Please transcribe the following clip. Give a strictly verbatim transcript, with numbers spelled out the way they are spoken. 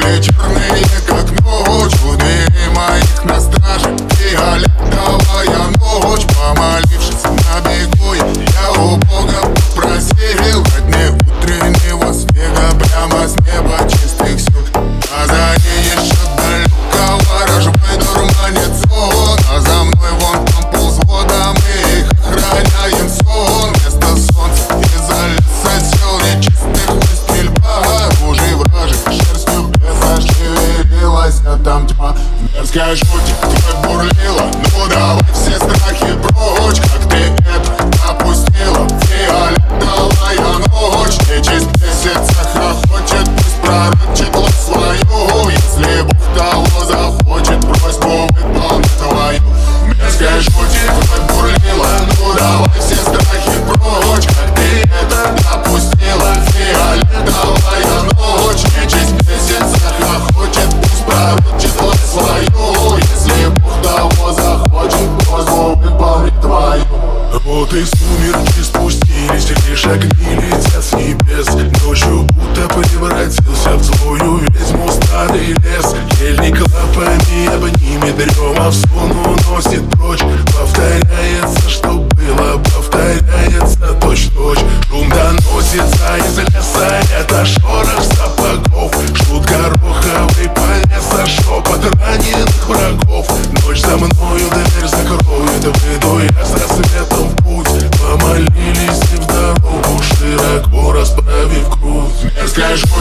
были черные, как ночь. Луны моих на страже, фиолетовая ночь. Помолившись на бегу, я у Бога попросил дать мне утреннего снега прямо с неба чистых сил. А за ней еще далекого рожбы дурманит сон. А за мной вон там полвзвода, мы их охраняем сон. Вместо солнца из-за леса сел нечистых стрельба. Оружие вражек шерстью зашевелилась, а там тьма. Мерзкая жуть твой бурлила, ну давай все страхи прочь. Как ты это опустила, фиолетовая ночь. Нечисть месяца хохочет, пусть пророчит свою. Если Бог того захочет, просьбу выполнит твою. Мерзкая жуть твой бурлила, ну давай все страхи прочь. Как ты это опустила, фиолетовая ночь. Нечисть месяца хохочет, пусть пророчит свою. Если Бог того захочет, просьбу выполнит твою. Вот и сумерки спустились, лишь огни летят с небес. Ночью будто превратился в злую ведьму старый лес. Ельник лапами обнимет, дрема в сон уносит прочь. Повторяется, что было, повторяется точь-в-точь. Шум доносится из леса, это шорох сапогов. Жгут гороховый по лесу, шепот раненых врагов. Ночь за мною, дверь закроет, выйду я с рассветом в путь. Помолились и в дорогу, широко расправив грудь. Мерзкая